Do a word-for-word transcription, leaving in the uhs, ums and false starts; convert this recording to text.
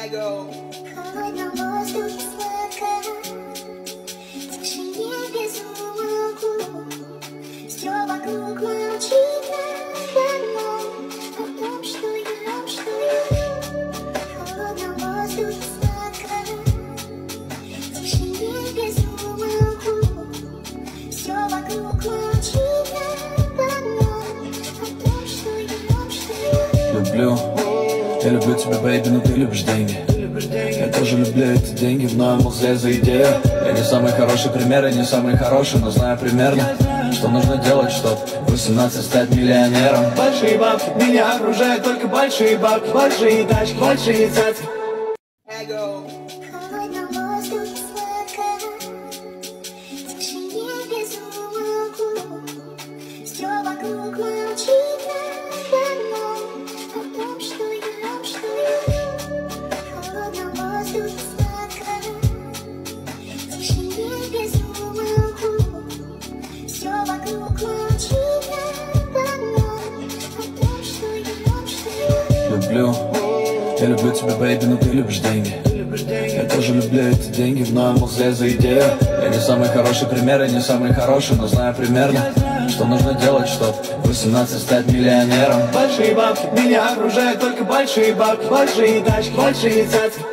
Холодно воздух сладко, тишине безумолку. Все вокруг молчит давно о том, что я, что я. Холодно воздух сладко, тишине безумолку. Все вокруг молчит давно о том, что я, что я. Люблю, я люблю тебя, бэйби, но ты любишь деньги. Я тоже люблю эти деньги, в новом музее за идею. Я не самый хороший пример, я не самый хороший, но знаю примерно, что нужно делать, чтоб в восемнадцать стать миллионером. Большие бабки, меня окружают только большие бабки. Большие тачки, большие цацки. Холодно воздух сладко, тишине безумолку. Все вокруг молчит давно о том, что я, что я. Холодно воздух сладко, тишине безумолку. Все вокруг молчит давно о том, что я, что я. Люблю, я люблю тебя, бэйби, но ты любишь деньги. Я тоже люблю эти деньги, в новом музее за идею. Я не самый хороший пример, я не самый хороший, но знаю примерно, что нужно делать, чтоб в восемнадцать стать миллионером. Большие бабки, меня окружают только большие бабки. Большие тачки, большие цацки.